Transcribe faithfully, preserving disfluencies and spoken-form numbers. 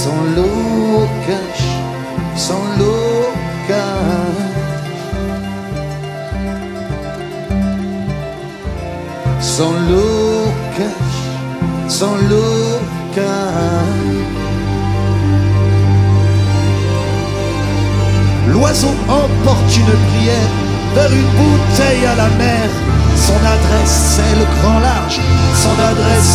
Sans Lucas, sans Lucas. Sans Lucas, sans Lucas. L'oiseau emporte une prière vers une bouteille à la mer. Son adresse c'est le grand large, son adresse